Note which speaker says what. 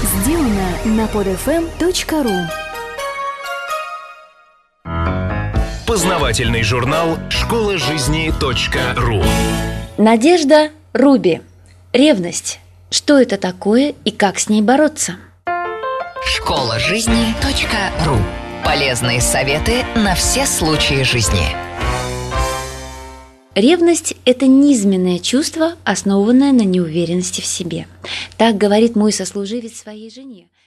Speaker 1: Сделано на podfm.ru.
Speaker 2: Познавательный журнал «Школа жизни.ру».
Speaker 3: Надежда Руби. Ревность. Что это такое и как с ней бороться?
Speaker 4: Школа жизни.ру. Полезные советы на все случаи жизни.
Speaker 3: Ревность – это низменное чувство, основанное на неуверенности в себе. Так говорит мой сослуживец своей жене.